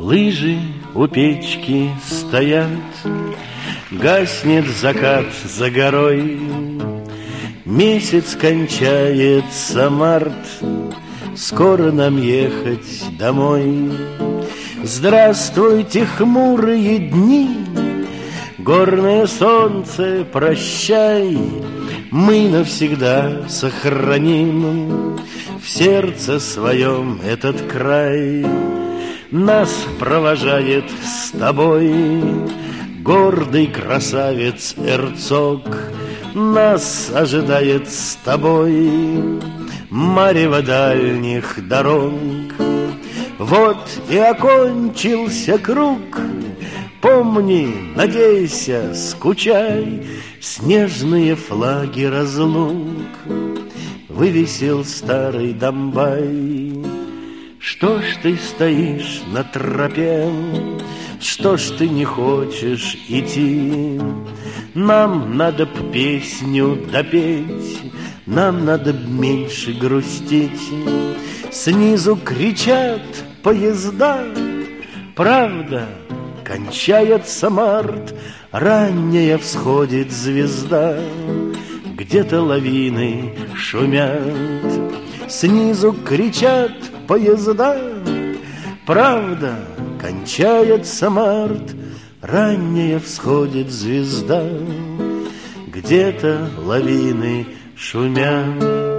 Лыжи у печки стоят, гаснет закат за горой. Месяц кончается март, скоро нам ехать домой. Здравствуйте, хмурые дни, горное солнце, прощай. Мы навсегда сохраним в сердце своем этот край. Нас провожает с тобой гордый красавец Эрцог. Нас ожидает с тобой марево дальних дорог. Вот и окончился круг. Помни, надейся, скучай, снежные флаги разлук вывесил старый Домбай. Что ж ты стоишь на тропе? Что ж ты не хочешь идти? Нам надо б песню допеть, нам надо б меньше грустить. Снизу кричат поезда, правда, кончается март, ранняя всходит звезда, где-то лавины шумят. Снизу кричат поезда, правда, кончается март, ранняя всходит звезда, где-то лавины шумят.